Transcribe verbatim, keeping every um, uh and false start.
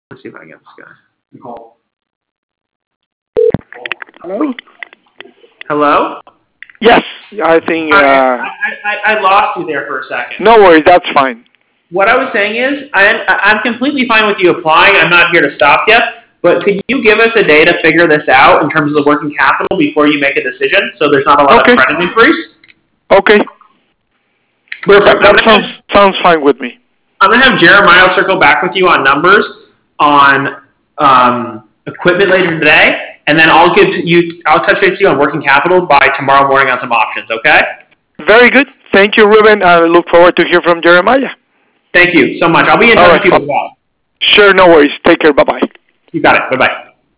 Let's see if I can get this guy. Nicole. Hello? Hello? Yes, I think, uh, I, I, I lost you there for a second. no worries, that's fine. What I was saying is, I, I'm completely fine with you applying. I'm not here to stop you. But could you give us a day to figure this out in terms of the working capital before you make a decision, so there's not a lot Okay. of credit increase? Okay, Perfect. that I'm sounds, gonna, sounds fine with me. I'm gonna have Jeremiah circle back with you on numbers on um, equipment later today, and then I'll give you. I'll touch base with you on working capital by tomorrow morning on some options. Okay? Very good. Thank you, Ruben. I look forward to hear from Jeremiah. Thank you so much. I'll be in touch All with you right. as well. Sure, no worries. Take care. Bye-bye. You got it. Bye bye.